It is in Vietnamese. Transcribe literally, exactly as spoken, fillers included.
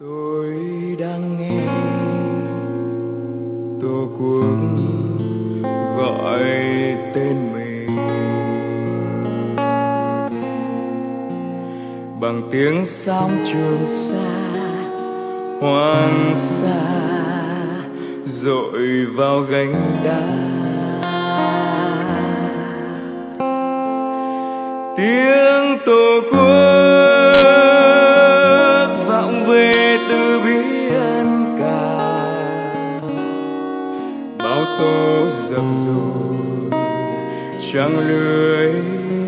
Tôi đang nghe tổ quốc gọi tên mình bằng tiếng sóng Trường Sa, Hoàng Sa dội vào gành đá. Tiếng tổ quốc vọng về từ biển cả, bao tố dập dồn trăng lưới